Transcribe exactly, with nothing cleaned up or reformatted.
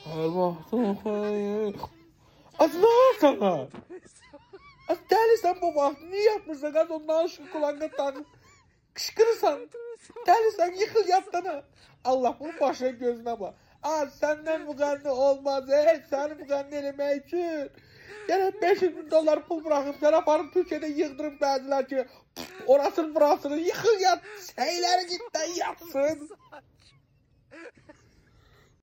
Allah'ım hayır. Az ne sana? Az delisən bu vaxt. Niye yapmışsın? Az ondan aşkı kulağına takıp kışkırırsan. Delisən yıkıl yatdana. Allah bunu başına gözüne bak. Az senden müğənni olmaz. Hey seni müğənni eləmək üçün. Yəni beş yüz min dolar pul bırakıp sen aparıp Türkiye'de yıktırıp verdiler ki orasını burasını yıkıl yat. Şeyleri cidden yatsın.